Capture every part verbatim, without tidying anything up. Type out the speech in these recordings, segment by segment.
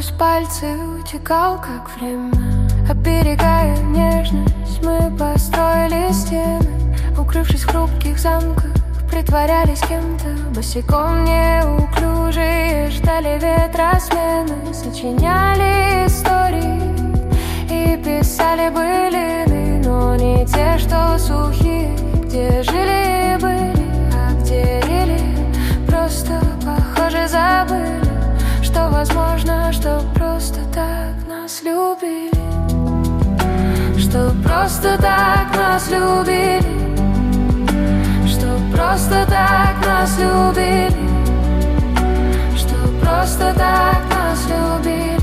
Сквозь пальцы утекал, как время. Оберегая нежность, мы построили стены. Укрывшись в хрупких замках, притворялись кем-то. Босиком неуклюжие ждали ветра смены. Сочиняли истории и писали былины, но не те, что сухие, где жили и были, а где рели. Просто, похоже, забыли, что возможно, что просто так нас любили, что просто так нас любили, что просто так нас любили, что просто так нас любили.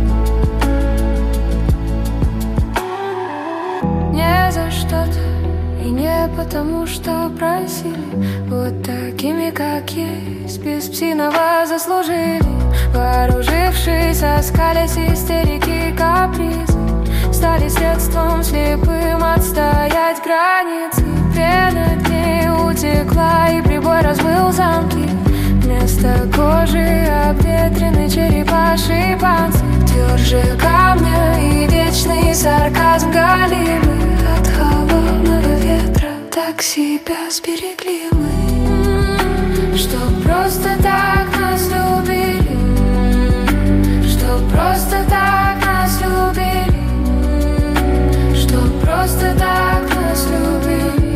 Не за что-то и не потому, что просили. Вот такими, как есть, без псиного заслужили. Вооружившись, оскались истерики, капризы, стали средством слепым отстоять границы. Пена к ней утекла, и прибой разбил замки. Вместо кожи обветренный черепаший панцирь. Тверже камня и вечный сарказм галимы. От холодного ветра так себя сберегли мы, что просто так нас любили, что просто так нас любили, что просто так нас любили,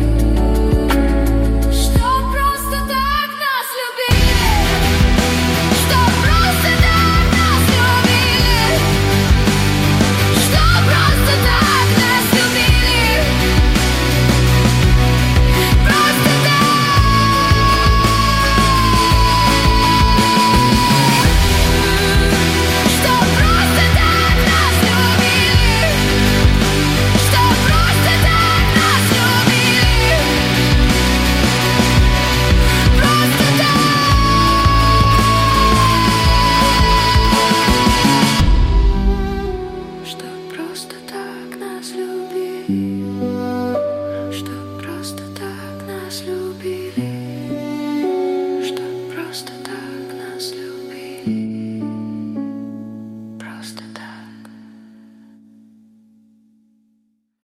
что просто так нас любили, что просто так нас любили, что просто так нас любили, просто так, что просто так нас любили, что просто так нас любили, просто так, что просто так нас любили, что просто так нас любили.